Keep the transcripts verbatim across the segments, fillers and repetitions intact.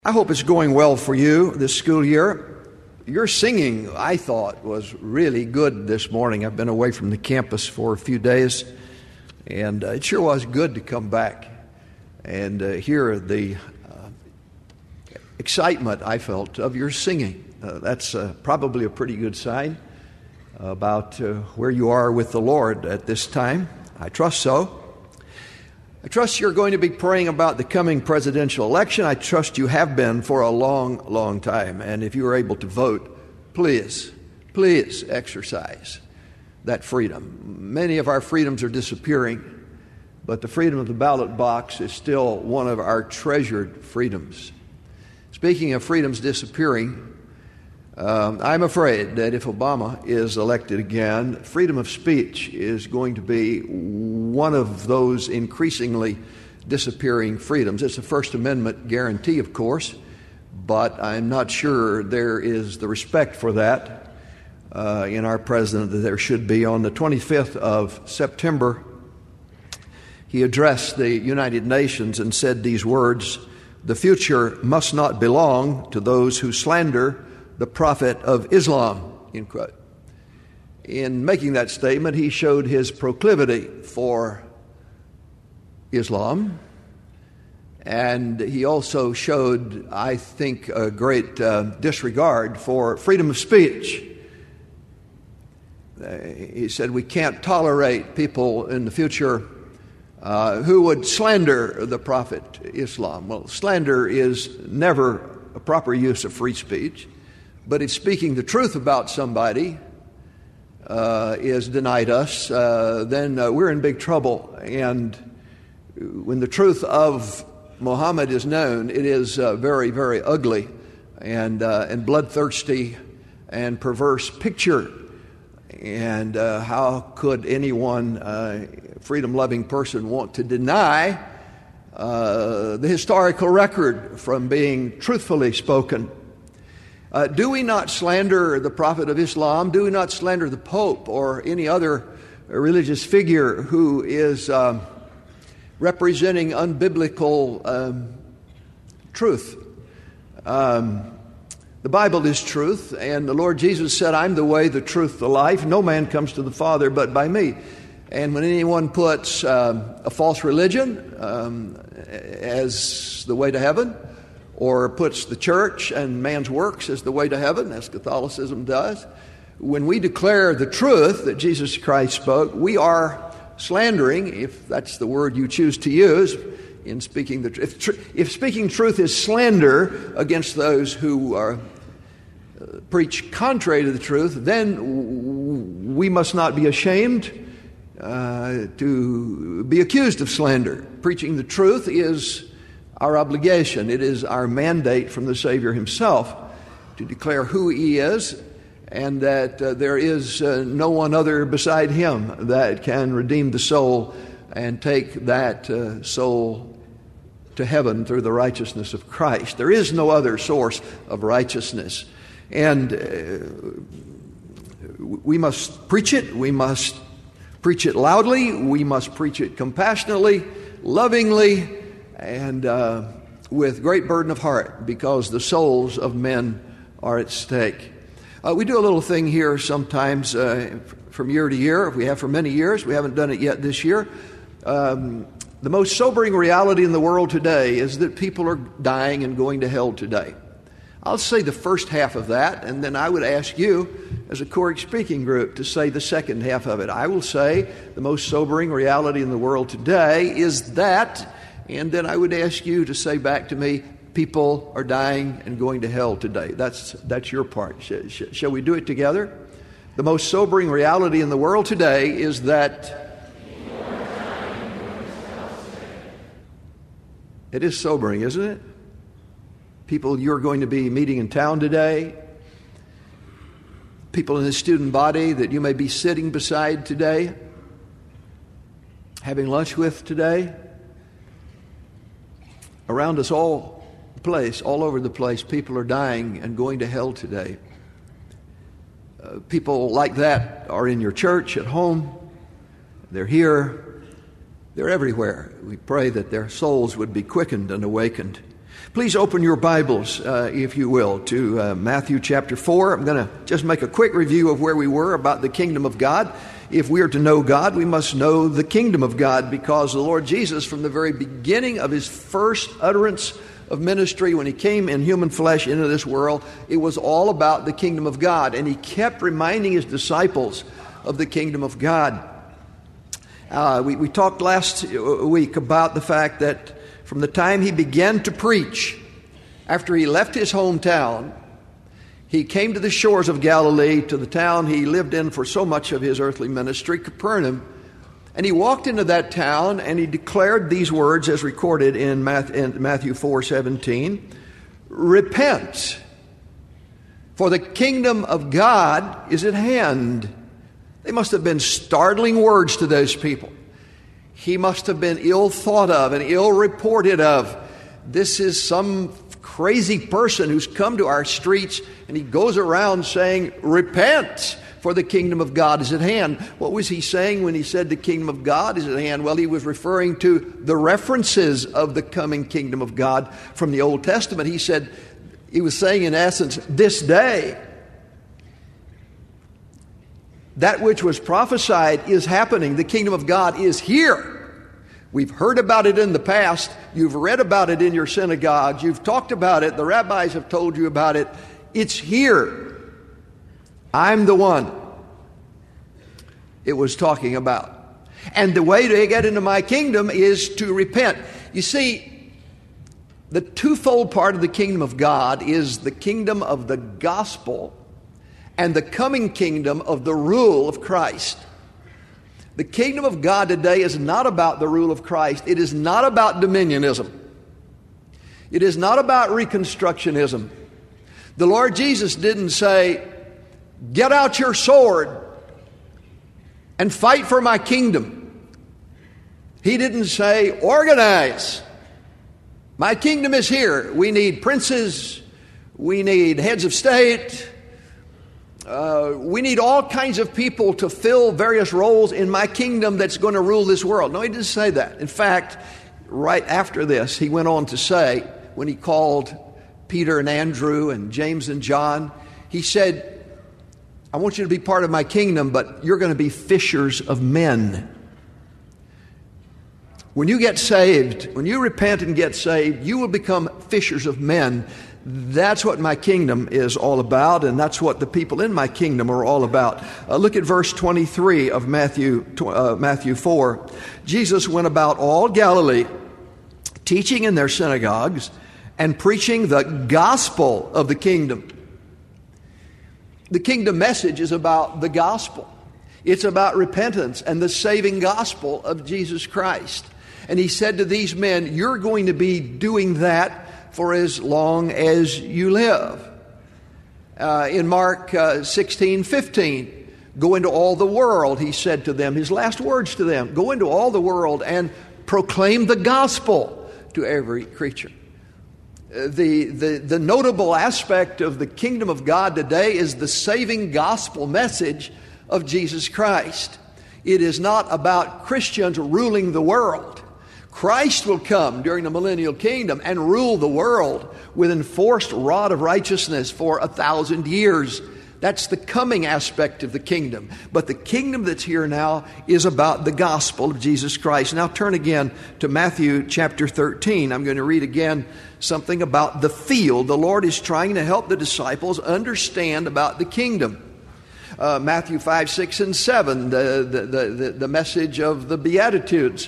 I hope it's going well for you this school year. Your singing, I thought, was really good this morning. I've been away from the campus for a few days, and uh, it sure was good to come back and uh, hear the uh, excitement I felt of your singing. Uh, that's uh, probably a pretty good sign about uh, where you are with the Lord at this time. I trust so. I trust you're going to be praying about the coming presidential election. I trust you have been for a long, long time. And if you are able to vote, please, please exercise that freedom. Many of our freedoms are disappearing, but the freedom of the ballot box is still one of our treasured freedoms. Speaking of freedoms disappearing, um, I'm afraid that if Obama is elected again, freedom of speech is going to be one of those increasingly disappearing freedoms. It's a First Amendment guarantee, of course, but I'm not sure there is the respect for that uh, in our president that there should be. On the twenty-fifth of September, he addressed the United Nations and said these words: "The future must not belong to those who slander the Prophet of Islam," end quote. In making that statement, he showed his proclivity for Islam, and he also showed, I think, a great uh, disregard for freedom of speech. Uh, he said we can't tolerate people in the future uh, who would slander the Prophet Islam. Well, slander is never a proper use of free speech, but if speaking the truth about somebody uh, is denied us, uh, then uh, we're in big trouble. And when the truth of Muhammad is known, it is uh, very, very ugly and uh, and bloodthirsty and perverse picture. And uh, how could anyone, uh, freedom-loving person, want to deny uh, the historical record from being truthfully spoken? Uh, do we not slander the Prophet of Islam? Do we not slander the Pope or any other religious figure who is um, representing unbiblical um, truth? Um, the Bible is truth, and the Lord Jesus said, "I'm the way, the truth, the life. No man comes to the Father but by me." And when anyone puts um, a false religion um, as the way to heaven, or puts the church and man's works as the way to heaven, as Catholicism does, when we declare the truth that Jesus Christ spoke, we are slandering, if that's the word you choose to use, in speaking the truth. If, tr- if speaking truth is slander against those who are, uh, preach contrary to the truth, then w- we must not be ashamed uh, to be accused of slander. Preaching the truth is our obligation. It is our mandate from the Savior himself to declare who he is, and that uh, there is uh, no one other beside him that can redeem the soul and take that uh, soul to heaven through the righteousness of Christ. There is no other source of righteousness. And uh, we must preach it. We must preach it loudly. We must preach it compassionately, lovingly, and uh, with great burden of heart, because the souls of men are at stake. Uh, we do a little thing here sometimes uh, from year to year. We have for many years. We haven't done it yet this year. Um, the most sobering reality in the world today is that people are dying and going to hell today. I'll say the first half of that, and then I would ask you, as a Choric speaking group, to say the second half of it. I will say the most sobering reality in the world today is that, and then I would ask you to say back to me, people are dying and going to hell today. That's that's your part. Sh- sh- shall we do it together? The most sobering reality in the world today is that it is sobering, isn't it? People you're going to be meeting in town today, people in the student body that you may be sitting beside today, having lunch with today. Around us all place, all over the place, people are dying and going to hell today. Uh, people like that are in your church, at home. They're here. They're everywhere. We pray that their souls would be quickened and awakened. Please open your Bibles, uh, if you will, to uh, Matthew chapter four. I'm going to just make a quick review of where we were about the kingdom of God. If we are to know God, we must know the kingdom of God, because the Lord Jesus, from the very beginning of his first utterance of ministry, when he came in human flesh into this world, it was all about the kingdom of God. And he kept reminding his disciples of the kingdom of God. Uh, we, we talked last week about the fact that from the time he began to preach, after he left his hometown, he came to the shores of Galilee, to the town he lived in for so much of his earthly ministry, Capernaum. And he walked into that town and he declared these words as recorded in Matthew four seventeen. Repent, for the kingdom of God is at hand. They must have been startling words to those people. He must have been ill thought of and ill reported of. This is some crazy person who's come to our streets, and he goes around saying, repent, for the kingdom of God is at hand. What was he saying when he said the kingdom of God is at hand? Well, he was referring to the references of the coming kingdom of God from the Old Testament. He said, he was saying in essence, this day, that which was prophesied is happening. The kingdom of God is here. We've heard about it in the past. You've read about it in your synagogues. You've talked about it. The rabbis have told you about it. It's here. I'm the one it was talking about. And the way to get into my kingdom is to repent. You see, the twofold part of the kingdom of God is the kingdom of the gospel and the coming kingdom of the rule of Christ. The kingdom of God today is not about the rule of Christ. It is not about dominionism. It is not about reconstructionism. The Lord Jesus didn't say, get out your sword and fight for my kingdom. He didn't say, organize. My kingdom is here. We need princes. We need heads of state. Uh, we need all kinds of people to fill various roles in my kingdom that's going to rule this world. No, he didn't say that. In fact, right after this, he went on to say, when he called Peter and Andrew and James and John, he said, I want you to be part of my kingdom, but you're going to be fishers of men. When you get saved, when you repent and get saved, you will become fishers of men. That's what my kingdom is all about, and that's what the people in my kingdom are all about. Uh, look at verse twenty-three of Matthew, uh, Matthew four. Jesus went about all Galilee, teaching in their synagogues and preaching the gospel of the kingdom. The kingdom message is about the gospel. It's about repentance and the saving gospel of Jesus Christ. And he said to these men, you're going to be doing that for as long as you live. Uh, in Mark uh, sixteen fifteen, go into all the world, he said to them, his last words to them, go into all the world and proclaim the gospel to every creature. Uh, the, the, the notable aspect of the kingdom of God today is the saving gospel message of Jesus Christ. It is not about Christians ruling the world. Christ will come during the millennial kingdom and rule the world with enforced rod of righteousness for a thousand years. That's the coming aspect of the kingdom. But the kingdom that's here now is about the gospel of Jesus Christ. Now turn again to Matthew chapter thirteen. I'm going to read again something about the field. The Lord is trying to help the disciples understand about the kingdom. Uh, Matthew five, six, and seven, the, the, the, the message of the Beatitudes.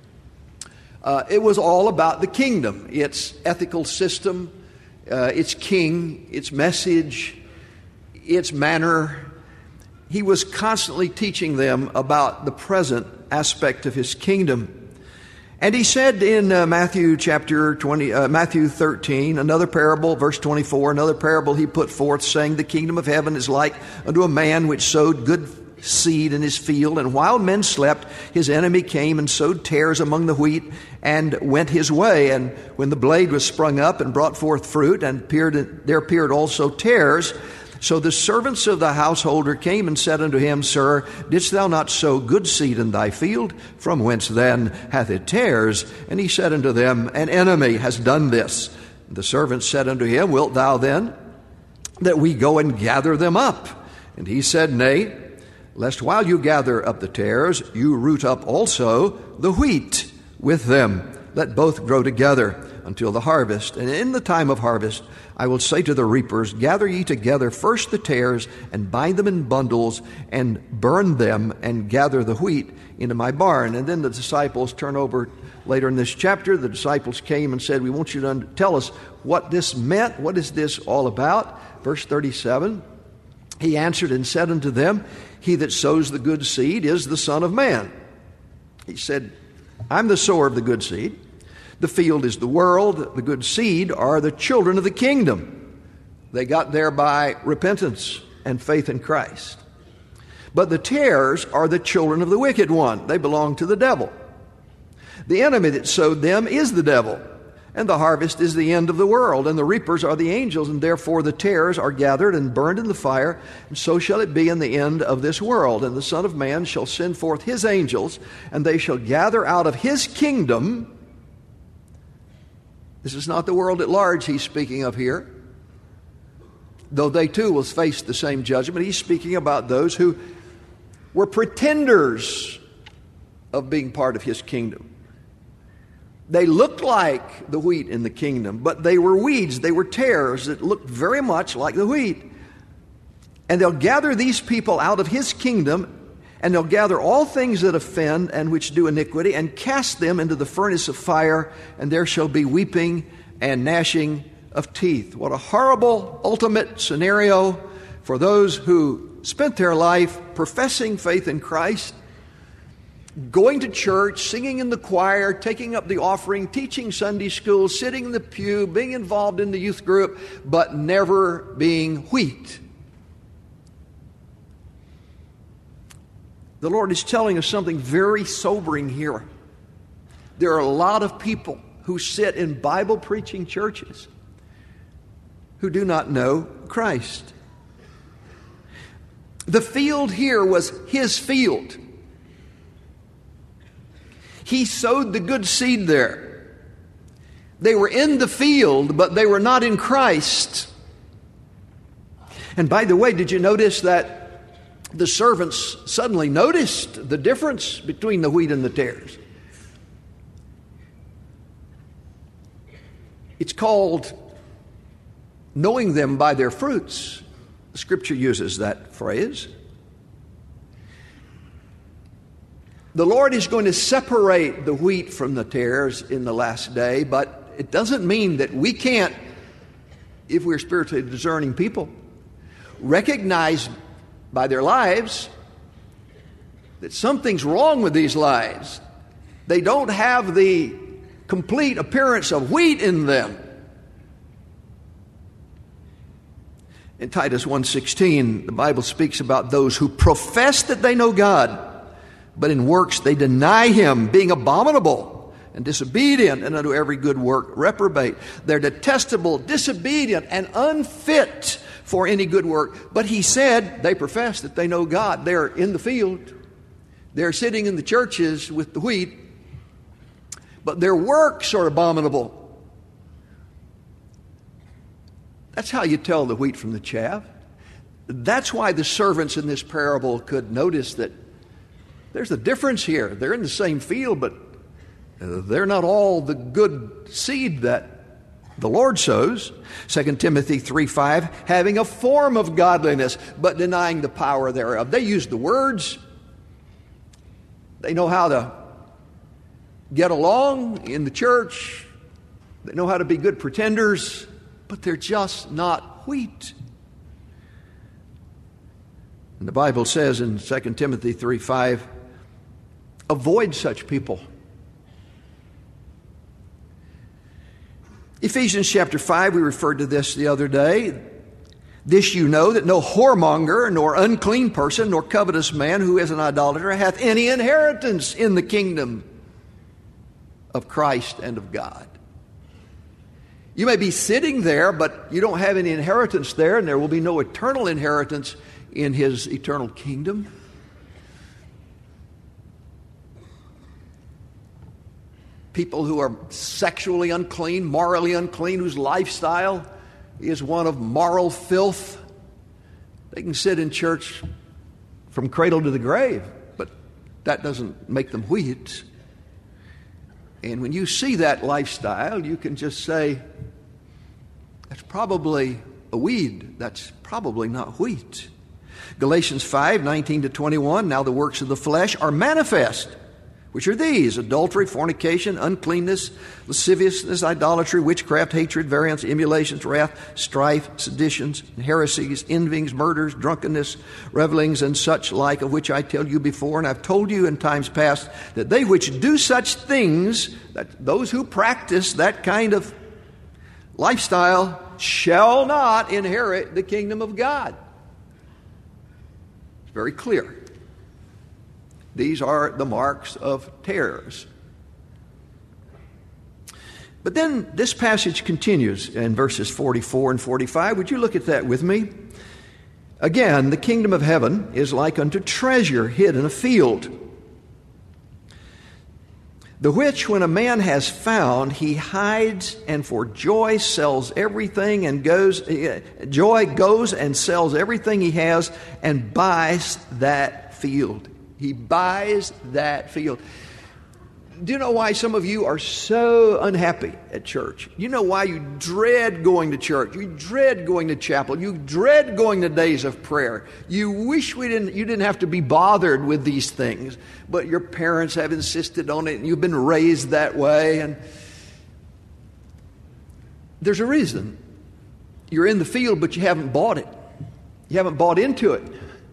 Uh, it was all about the kingdom, its ethical system, uh, its king, its message, its manner. He was constantly teaching them about the present aspect of his kingdom. And he said in uh, Matthew chapter twenty, uh, Matthew thirteen, another parable, verse twenty-four, another parable he put forth, saying, the kingdom of heaven is like unto a man which sowed good seed in his field, and while men slept, his enemy came and sowed tares among the wheat and went his way. And when the blade was sprung up and brought forth fruit, and appeared, there appeared also tares. So the servants of the householder came and said unto him, Sir, didst thou not sow good seed in thy field? From whence then hath it tares? And he said unto them, An enemy has done this. The servant said unto him, Wilt thou then that we go and gather them up? And he said, Nay, lest while you gather up the tares, you root up also the wheat with them. Let both grow together until the harvest. And in the time of harvest, I will say to the reapers, Gather ye together first the tares, and bind them in bundles, and burn them, and gather the wheat into my barn. And then the disciples turn over later in this chapter. The disciples came and said, We want you to tell us what this meant. What is this all about? Verse thirty-seven, he answered and said unto them, He that sows the good seed is the Son of Man. He said, I'm the sower of the good seed. The field is the world. The good seed are the children of the kingdom. They got there by repentance and faith in Christ. But the tares are the children of the wicked one. They belong to the devil. The enemy that sowed them is the devil. And the harvest is the end of the world. And the reapers are the angels. And therefore the tares are gathered and burned in the fire. And so shall it be in the end of this world. And the Son of Man shall send forth his angels, and they shall gather out of his kingdom. This is not the world at large he's speaking of here, though they too will face the same judgment. He's speaking about those who were pretenders of being part of his kingdom. They looked like the wheat in the kingdom, but they were weeds. They were tares that looked very much like the wheat. And they'll gather these people out of his kingdom, and they'll gather all things that offend and which do iniquity, and cast them into the furnace of fire, and there shall be weeping and gnashing of teeth. What a horrible ultimate scenario for those who spent their life professing faith in Christ, going to church, singing in the choir, taking up the offering, teaching Sunday school, sitting in the pew, being involved in the youth group, but never being wheat. The Lord is telling us something very sobering here. There are a lot of people who sit in Bible-preaching churches who do not know Christ. The field here was his field. He sowed the good seed there. They were in the field, but they were not in Christ. And by the way, did you notice that the servants suddenly noticed the difference between the wheat and the tares? It's called knowing them by their fruits. The Scripture uses that phrase. The Lord is going to separate the wheat from the tares in the last day, but it doesn't mean that we can't, if we're spiritually discerning people, recognize by their lives that something's wrong with these lives. They don't have the complete appearance of wheat in them. In Titus one sixteen, the Bible speaks about those who profess that they know God, but in works they deny him, being abominable and disobedient, and unto every good work reprobate. They're detestable, disobedient, and unfit for any good work. But he said they profess that they know God. They're in the field. They're sitting in the churches with the wheat, but their works are abominable. That's how you tell the wheat from the chaff. That's why the servants in this parable could notice that there's a difference here. They're in the same field, but they're not all the good seed that the Lord sows. Second Timothy three five, having a form of godliness, but denying the power thereof. They use the words. They know how to get along in the church. They know how to be good pretenders, but they're just not wheat. And the Bible says in Second Timothy three five, avoid such people. Ephesians chapter five, we referred to this the other day. This you know, that no whoremonger, nor unclean person, nor covetous man who is an idolater hath any inheritance in the kingdom of Christ and of God. You may be sitting there, but you don't have any inheritance there, and there will be no eternal inheritance in his eternal kingdom. people who are sexually unclean, morally unclean, whose lifestyle is one of moral filth. They can sit in church from cradle to the grave, but that doesn't make them wheat. And when you see that lifestyle, you can just say, that's probably a weed. That's probably not wheat. Galatians five, nineteen to twenty-one, now the works of the flesh are manifest, which are these: adultery, fornication, uncleanness, lasciviousness, idolatry, witchcraft, hatred, variance, emulations, wrath, strife, seditions, heresies, envyings, murders, drunkenness, revelings, and such like, of which I tell you before, and I've told you in times past, that they which do such things, that those who practice that kind of lifestyle, shall not inherit the kingdom of God. It's very clear. These are the marks of tares. But then this passage continues in verses forty-four and forty-five. Would you look at that with me? Again, the kingdom of heaven is like unto treasure hid in a field, the which when a man has found, he hides, and for joy sells everything and goes, joy goes and sells everything he has and buys that field. He buys that field. Do you know why some of you are so unhappy at church? You know why you dread going to church. You dread going to chapel. You dread going to days of prayer. You wish we didn't, you didn't have to be bothered with these things, but your parents have insisted on it and you've been raised that way. And there's a reason. You're in the field, but you haven't bought it. You haven't bought into it.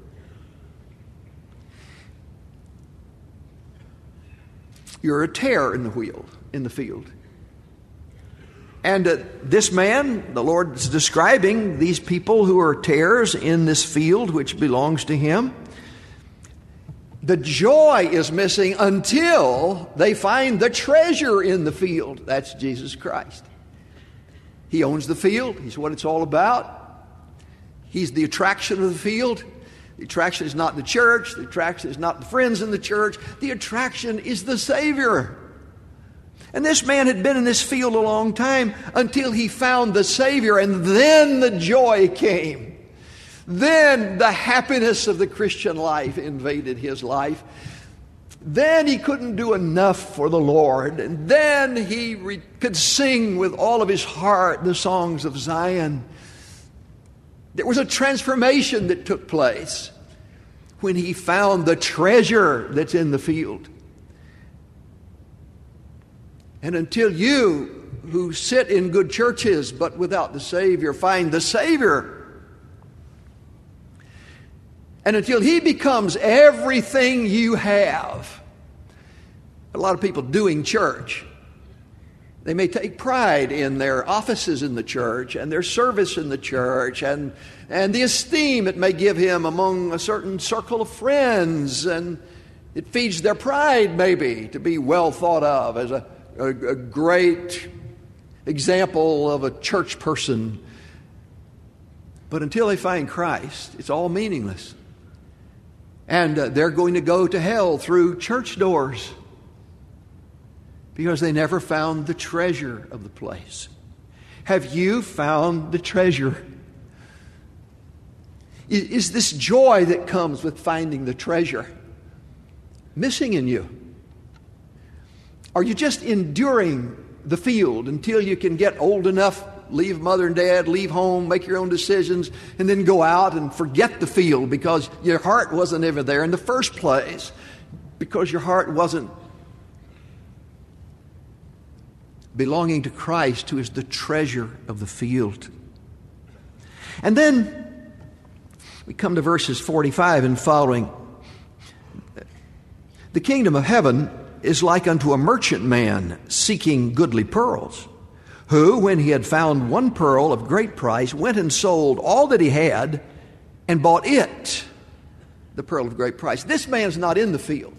You're a tare in the wheel, in the field. And uh, this man, the Lord is describing these people who are tares in this field which belongs to him. The joy is missing until they find the treasure in the field. That's Jesus Christ. He owns the field. He's what it's all about. He's the attraction of the field. The attraction is not the church. The attraction is not the friends in the church. The attraction is the Savior. And this man had been in this field a long time until he found the Savior, and then the joy came. Then the happiness of the Christian life invaded his life. Then he couldn't do enough for the Lord. And then he re- could sing with all of his heart the songs of Zion. There was a transformation that took place when he found the treasure that's in the field. And until you, who sit in good churches but without the Savior, find the Savior, and until he becomes everything you have, a lot of people doing church, they may take pride in their offices in the church and their service in the church and, and the esteem it may give him among a certain circle of friends. And it feeds their pride, maybe, to be well thought of as a, a, a great example of a church person. But until they find Christ, it's all meaningless. And uh, they're going to go to hell through church doors, because they never found the treasure of the place. Have you found the treasure? Is, is this joy that comes with finding the treasure missing in you? Are you just enduring the field until you can get old enough, leave mother and dad, leave home, make your own decisions, and then go out and forget the field because your heart wasn't ever there in the first place, because your heart wasn't belonging to Christ, who is the treasure of the field? And then we come to verses forty-five and following. The kingdom of heaven is like unto a merchant man seeking goodly pearls, who, when he had found one pearl of great price, went and sold all that he had and bought it, the pearl of great price. This man's not in the field.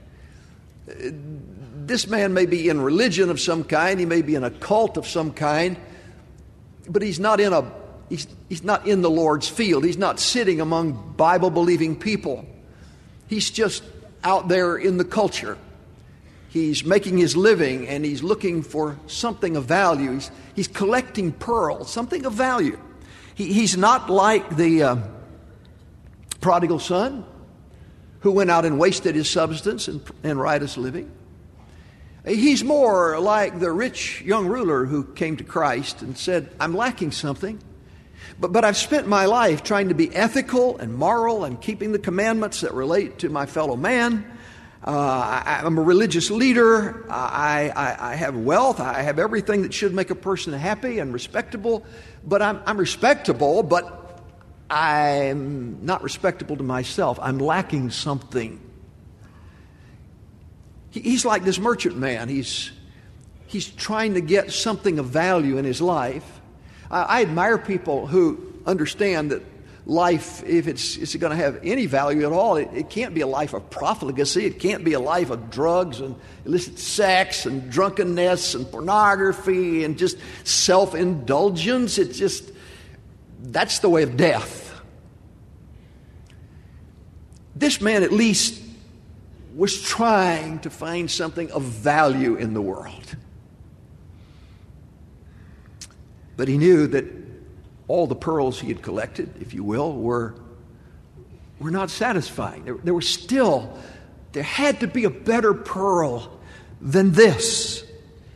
This man may be in religion of some kind. He may be in a cult of some kind. But he's not in a he's, he's not in the Lord's field. He's not sitting among Bible-believing people. He's just out there in the culture. he's making his living, and he's looking for something of value. He's, he's collecting pearls, something of value. He, he's not like the uh, prodigal son who went out and wasted his substance and, and riotous living. He's more like the rich young ruler who came to Christ and said, I'm lacking something, but, but I've spent my life trying to be ethical and moral and keeping the commandments that relate to my fellow man. Uh, I, I'm a religious leader. I, I, I have wealth. I have everything that should make a person happy and respectable. But I'm, I'm respectable, but I'm not respectable to myself. I'm lacking something. He, he's like this merchant man. He's, he's trying to get something of value in his life. I, I admire people who understand that life, if it's, it's going to have any value at all, it, it can't be a life of profligacy. It can't be a life of drugs and illicit sex and drunkenness and pornography and just self-indulgence. It's just, that's the way of death. This man at least was trying to find something of value in the world. But he knew that all the pearls he had collected, if you will, were, were not satisfying. There, there was still, there had to be a better pearl than this.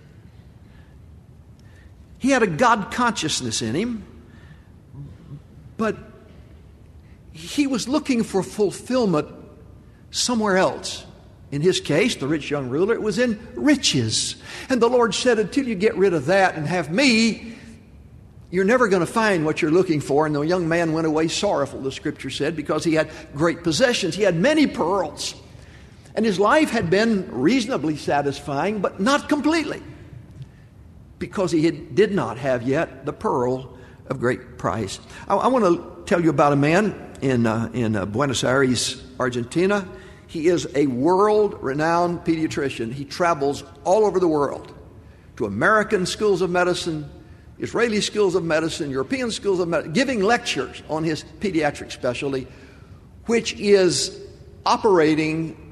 He had a God consciousness in him, but he was looking for fulfillment somewhere else. In his case, the rich young ruler, it was in riches. And the Lord said, until you get rid of that and have me, you're never going to find what you're looking for. And the young man went away sorrowful, the scripture said, because he had great possessions. He had many pearls. And his life had been reasonably satisfying, but not completely, because he had, did not have yet the pearl of great price. I, I want to tell you about a man in, uh, in uh, Buenos Aires, Argentina. He is a world-renowned pediatrician. He travels all over the world to American schools of medicine, Israeli schools of medicine, European schools of medicine, giving lectures on his pediatric specialty, which is operating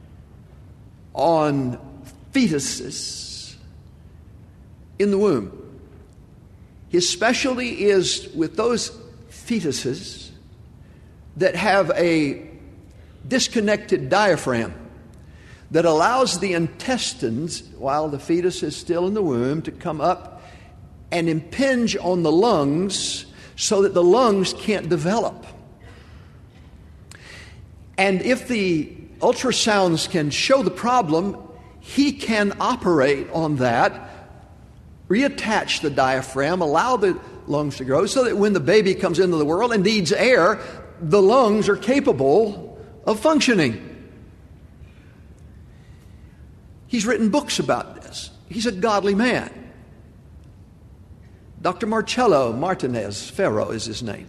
on fetuses in the womb. His specialty is with those fetuses that have a disconnected diaphragm that allows the intestines, while the fetus is still in the womb, to come up and impinge on the lungs so that the lungs can't develop. And if the ultrasounds can show the problem, he can operate on that, reattach the diaphragm, allow the lungs to grow so that when the baby comes into the world and needs air, the lungs are capable of functioning. He's written books about this. He's a godly man. Doctor Marcello Martinez Ferro is his name.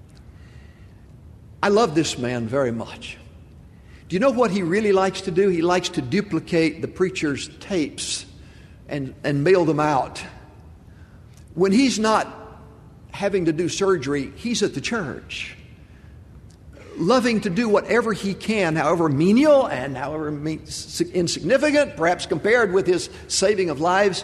I love this man very much. Do you know what he really likes to do? He likes to duplicate the preacher's tapes and, and mail them out. When he's not having to do surgery, he's at the church, loving to do whatever he can, however menial and however insignificant, perhaps compared with his saving of lives.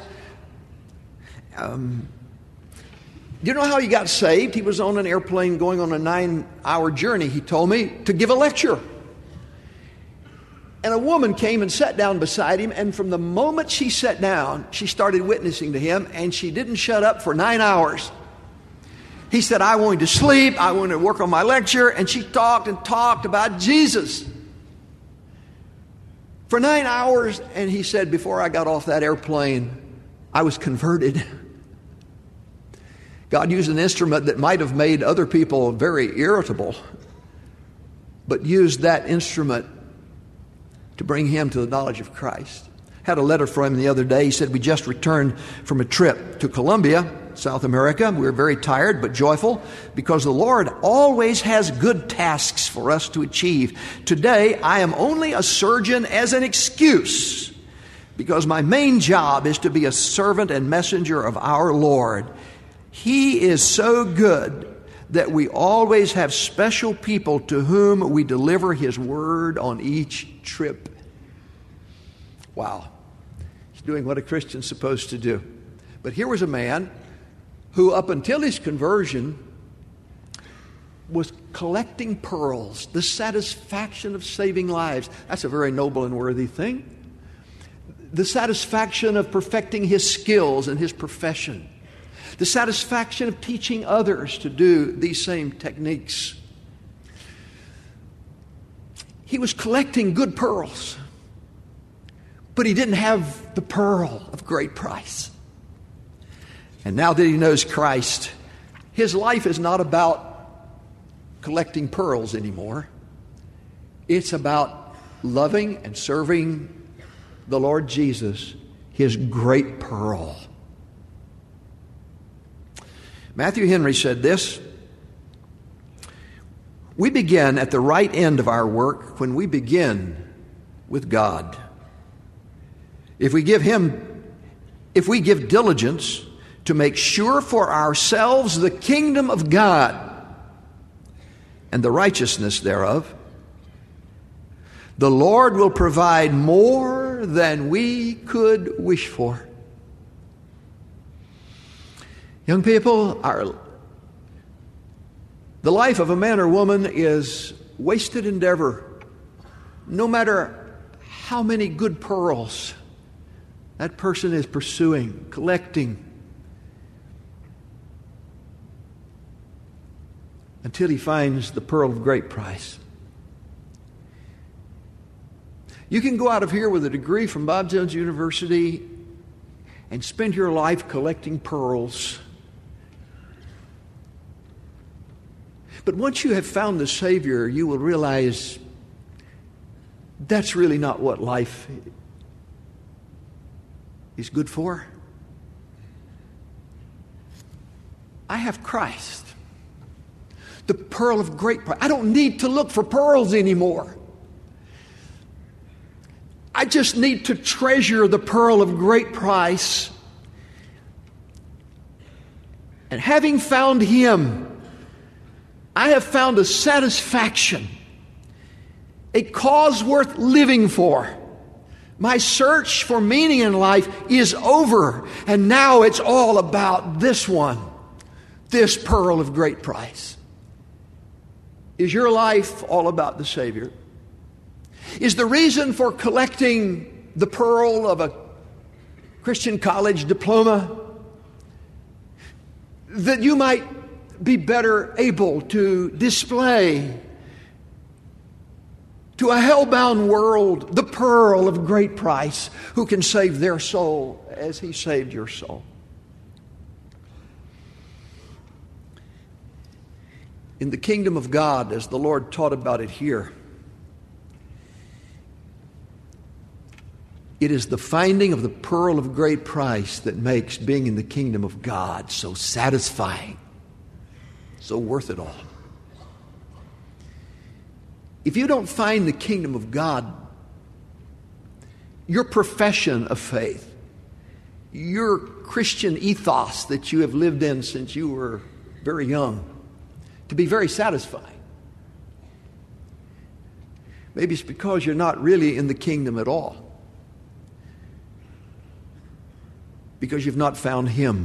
Um, do you know how he got saved? He was on an airplane going on a nine-hour journey, he told me, to give a lecture. And a woman came and sat down beside him, and from the moment she sat down, she started witnessing to him, and she didn't shut up for nine hours. He said, I wanted to sleep, I wanted to work on my lecture, and she talked and talked about Jesus for nine hours, and he said, before I got off that airplane, I was converted. God used an instrument that might have made other people very irritable, but used that instrument to bring him to the knowledge of Christ. Had a letter from him the other day. He said, we just returned from a trip to Colombia, South America. We were very tired but joyful because the Lord always has good tasks for us to achieve. Today, I am only a surgeon as an excuse because my main job is to be a servant and messenger of our Lord. He is so good that we always have special people to whom we deliver His word on each trip. Wow. He's doing what a Christian's supposed to do. But here was a man who, up until his conversion, was collecting pearls, the satisfaction of saving lives. That's a very noble and worthy thing. The satisfaction of perfecting his skills and his profession. The satisfaction of teaching others to do these same techniques. He was collecting good pearls, but he didn't have the pearl of great price. And now that he knows Christ, his life is not about collecting pearls anymore. It's about loving and serving the Lord Jesus, his great pearl. Matthew Henry said this: we begin at the right end of our work when we begin with God. If we give him, if we give diligence to make sure for ourselves the kingdom of God and the righteousness thereof, the Lord will provide more than we could wish for. Young people, our, the life of a man or woman is wasted endeavor, no matter how many good pearls that person is pursuing, collecting, until he finds the pearl of great price. You can go out of here with a degree from Bob Jones University and spend your life collecting pearls. But once you have found the Savior, you will realize that's really not what life is good for. I have Christ, the pearl of great price. I don't need to look for pearls anymore. I just need to treasure the pearl of great price. And having found him, I have found a satisfaction, a cause worth living for. My search for meaning in life is over, and now it's all about this one, this pearl of great price. Is your life all about the Savior? Is the reason for collecting the pearl of a Christian college diploma that you might be better able to display to a hell-bound world the pearl of great price who can save their soul as he saved your soul? In the kingdom of God, as the Lord taught about it here, it is the finding of the pearl of great price that makes being in the kingdom of God so satisfying, so worth it all. If you don't find the kingdom of God, your profession of faith, your Christian ethos that you have lived in since you were very young, to be very satisfying, maybe it's because you're not really in the kingdom at all, because you've not found him.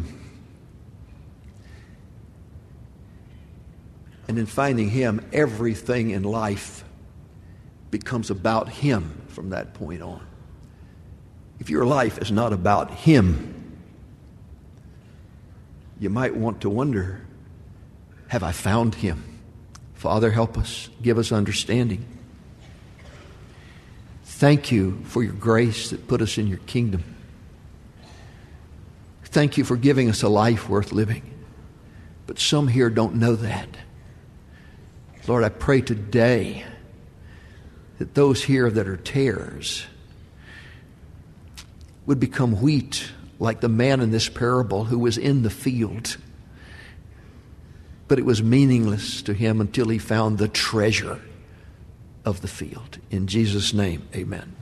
And in finding him, everything in life becomes about him from that point on. If your life is not about him, you might want to wonder, have I found him? Father, help us. Give us understanding. Thank you for your grace that put us in your kingdom. Thank you for giving us a life worth living. But some here don't know that. Lord, I pray today that those here that are tares would become wheat like the man in this parable who was in the field. But it was meaningless to him until he found the treasure of the field. In Jesus' name, amen.